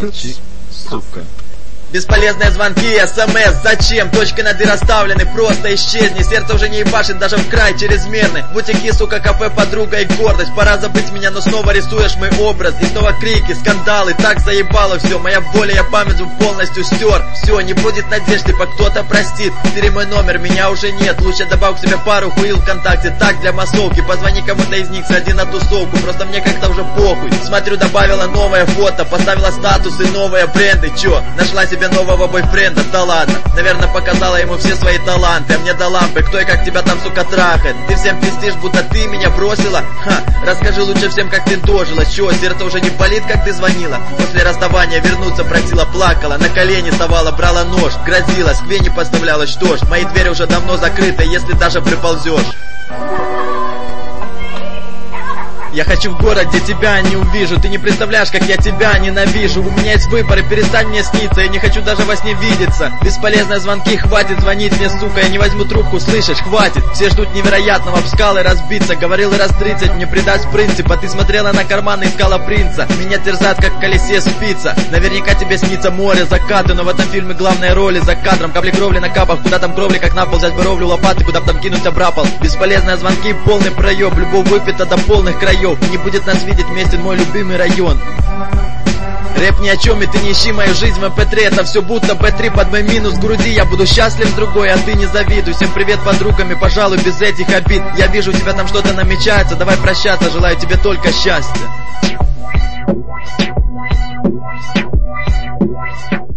Молчи, сука. Бесполезные звонки, СМС, зачем? Точки над «и» расставлены, просто исчезни. Сердце уже не ебашит, даже в край чрезмерный. Бутики, сука, кафе, подруга и гордость. Пора забыть меня, но снова рисуешь мой образ. И снова крики, скандалы, так заебало все. Моя воля, я память полностью стер. Все, не будет надежд, типа кто-то простит. Бери мой номер, меня уже нет. Лучше добавь к себе пару хуил ВКонтакте. Так, для массовки, позвони кому-то из них, сходи на тусовку. Просто мне как-то уже похуй. Смотрю, добавила новое фото, поставила статусы, новые бренды. Чё, нашла себе нового бойфренда, да ладно. Наверное, показала ему все свои таланты. А мне до лампы, кто и как тебя там, сука, трахает. Ты всем пиздишь, будто ты меня бросила. Ха, расскажи лучше всем, как ты дожила. Чё, сердце уже не болит, как ты звонила? После расставания вернуться просила, плакала. На колени вставала, брала нож, грозилась, к вене подставляла, что ж. Мои двери уже давно закрыты, если даже приползешь. Я хочу в город, где тебя не увижу. Ты не представляешь, как я тебя ненавижу. У меня есть выбор, и перестань мне сниться. Я не хочу даже во сне видеться. Бесполезные звонки, хватит звонить мне, сука. Я не возьму трубку, слышишь, хватит. Все ждут невероятного, об скалы разбиться. Говорил раз 30, мне предать принцип. А ты смотрела на карман и искала принца. Меня терзат, как в колесе спица. Наверняка тебе снится море, закаты. Но в этом фильме главные роли за кадром. Капли кровли на капах, куда там кровли, как на пол. Взять бровлю, лопаты, куда б там кинуть обрапал. Бесполезные звонки, полный проеб. Любовь выпита до полных краев. Не будет нас видеть вместе мой любимый район. Рэп ни о чем, и ты не ищи мою жизнь в MP3. Это все будто B3 под мой минус груди. Я буду счастлив с другой, а ты не завидуй. Всем привет подругам и, пожалуй, без этих обид. Я вижу, у тебя там что-то намечается. Давай прощаться, желаю тебе только счастья.